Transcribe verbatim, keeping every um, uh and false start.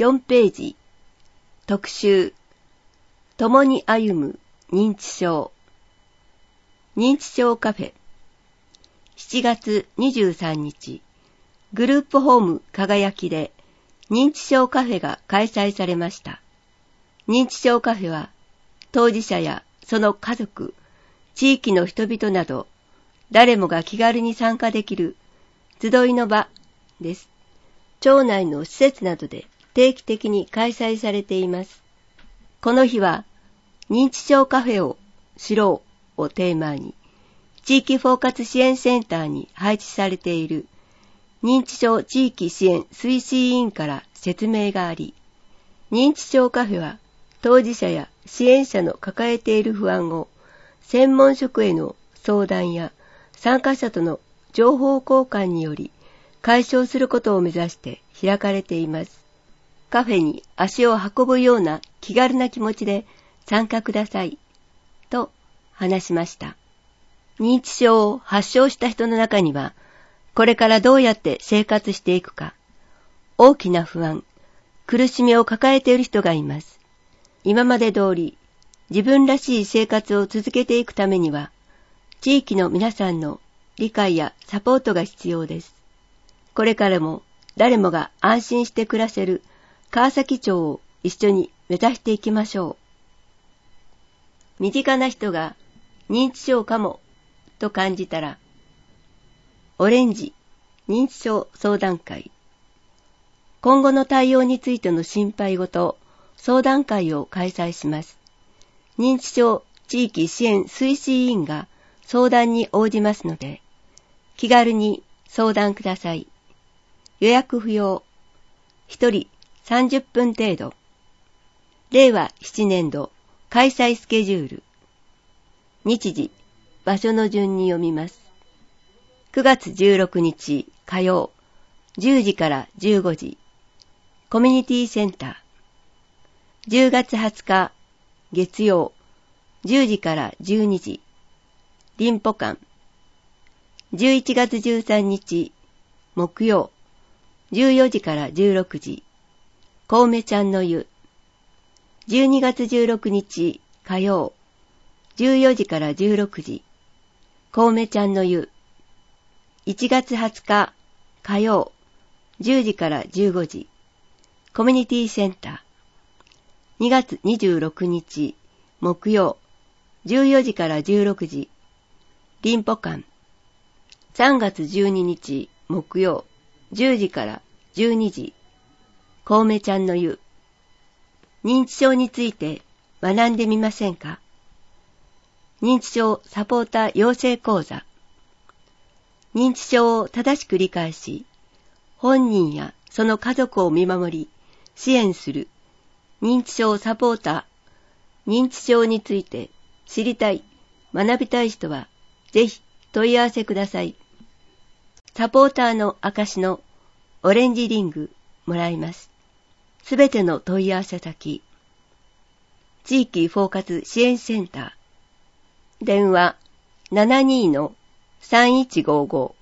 よんページ、特集、共に歩む認知症。認知症カフェ。しちがつにじゅうさんにち、グループホーム輝きで認知症カフェが開催されました。認知症カフェは、当事者やその家族、地域の人々など、誰もが気軽に参加できる集いの場です。町内の施設などで定期的に開催されています。この日は、認知症カフェを知ろうをテーマに、地域包括支援センターに配置されている認知症地域支援推進委員から説明があり、認知症カフェは当事者や支援者の抱えている不安を専門職への相談や参加者との情報交換により解消することを目指して開かれています。カフェに足を運ぶような気軽な気持ちで参加くださいと話しました。認知症を発症した人の中には、これからどうやって生活していくか、大きな不安、苦しみを抱えている人がいます。今まで通り、自分らしい生活を続けていくためには、地域の皆さんの理解やサポートが必要です。これからも誰もが安心して暮らせる川崎町を一緒に目指していきましょう。身近な人が認知症かもと感じたら、オレンジ認知症相談会。今後の対応についての心配事、相談会を開催します。認知症地域支援推進委員が相談に応じますので、気軽に相談ください。予約不要。一人さんじゅっぷん程度。れいわななねんど開催スケジュール。日時、場所の順に読みます。くがつじゅうろくにち火曜、じゅうじからじゅうごじ、コミュニティセンター。じゅうがつはつか月曜、じゅうじからじゅうにじ、林保館。じゅういちがつじゅうさんにち木曜、じゅうよじからじゅうろくじ、小梅ちゃんの湯。じゅうにがつじゅうろくにち火曜、じゅうよじからじゅうろくじ、小梅ちゃんの湯。いちがつはつか火曜、じゅうじからじゅうごじ、コミュニティセンター。にがつにじゅうろくにち木曜、じゅうよじからじゅうろくじ、林保館。さんがつじゅうににち木曜、じゅうじからじゅうにじ、小梅ちゃんの湯。認知症について学んでみませんか？認知症サポーター養成講座。認知症を正しく理解し、本人やその家族を見守り、支援する認知症サポーター。認知症について知りたい、学びたい人は、ぜひ問い合わせください。サポーターの証のオレンジリングもらいます。すべての問い合わせ先。地域包括支援センター。電話 ななにーのさんいちごご